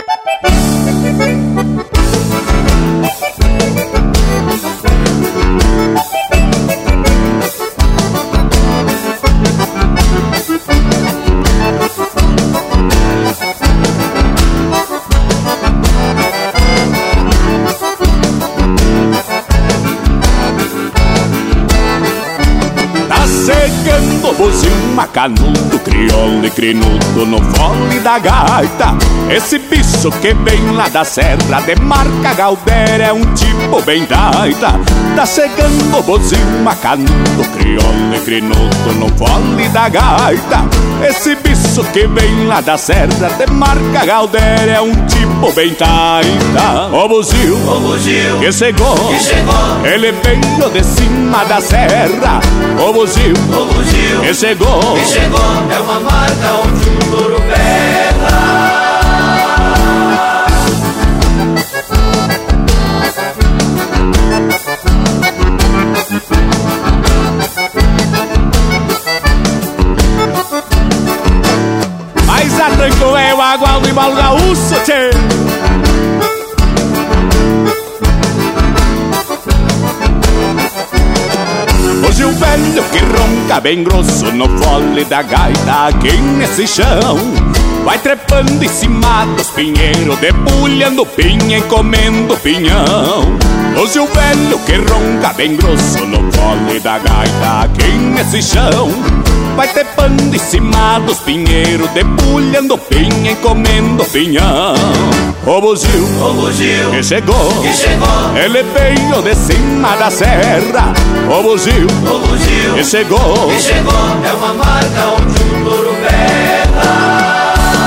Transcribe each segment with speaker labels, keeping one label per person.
Speaker 1: Buzil, macanudo, crioulo e crinudo no fole da gaita. Esse bicho que vem lá da serra de marca Galdéria é um tipo bem daita. Tá chegando o buzil, macanudo, crioulo e crinudo no fole da gaita. Esse bicho que vem lá da serra de marca Galdéria é um tipo bem daita. O buzil que chegou, ele veio de cima da serra. O buzil que chegou,
Speaker 2: é uma marca onde o touro berra.
Speaker 1: Mas arrancou é o agual do embalo gaúcho, tchê. Hoje o velho que ronca bem grosso no fole da gaita aqui nesse chão vai trepando em cima dos pinheiros, debulhando pinha e comendo pinhão. Hoje o velho que ronca bem grosso no fole da gaita aqui nesse chão vai trepando em cima dos pinheiros, debulhando pinha e comendo pinhão. O buzil que chegou, ele veio de cima da serra. O buzil que chegou,
Speaker 2: é uma marca onde o touro berra.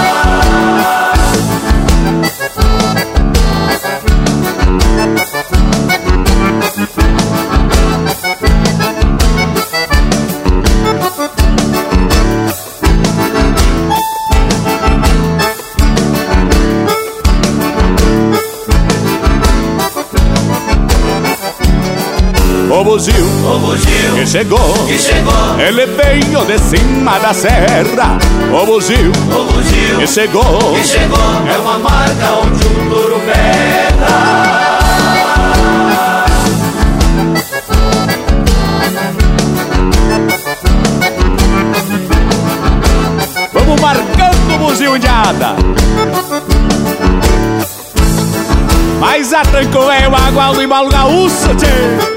Speaker 1: O buzil que chegou, ele veio de cima da serra. O buzil que chegou,
Speaker 2: é uma marca onde o touro berra.
Speaker 1: Vamos marcando o buzil, indiada. Mas arrancou é o agual do embalo gaúcho, tchê.